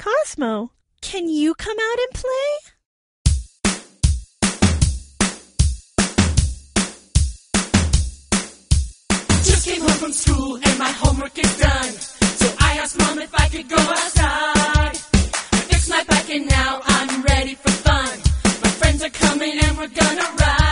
Cosmo, can you come out and play? Just came home from school and my homework is done. So I asked Mom if I could go outside. I fixed my bike and now I'm ready for fun. My friends are coming and we're gonna ride.